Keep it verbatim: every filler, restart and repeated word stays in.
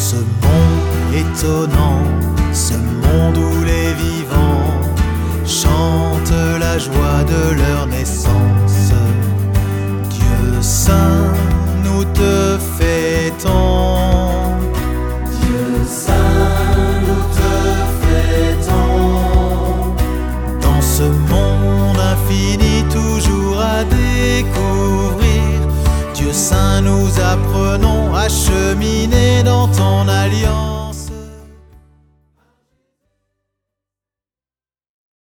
ce monde étonnant, ce monde où les vivants chantent la joie de leur naissance. Dieu saint, nous te fêtons. Dieu saint, nous te fêtons. Dans ce monde infini toujours à découvrir, Dieu saint, nous apprenons à cheminer dans ton alliance.